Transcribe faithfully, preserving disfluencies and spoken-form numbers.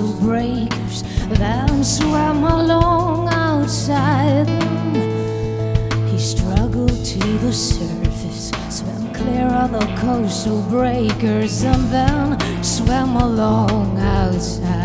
coastal breakers, then swam along outside them. He struggled to the surface, swam clear of the coastal breakers, and then swam along outside.